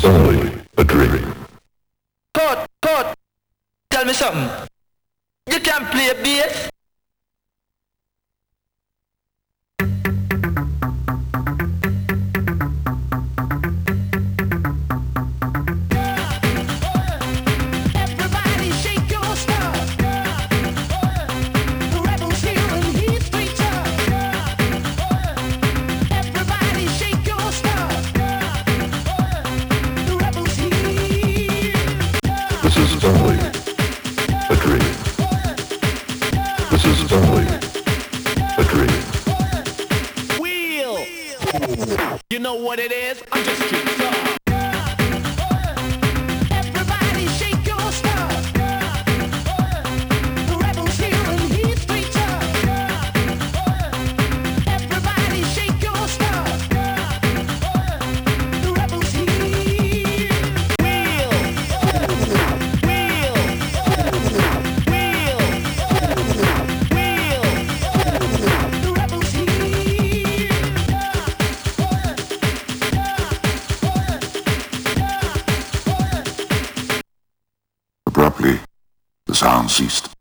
only a dream. Cut, tell me something. You can play bass? This is only a dream. This is only a dream. Wheel! You know what it is? I'm just street talk. Everybody shake your stuff. The rebels here and he's street talk. Everybody shake your stuff. The rebels here. Wheel! The rebels here. Abruptly, the sound ceased.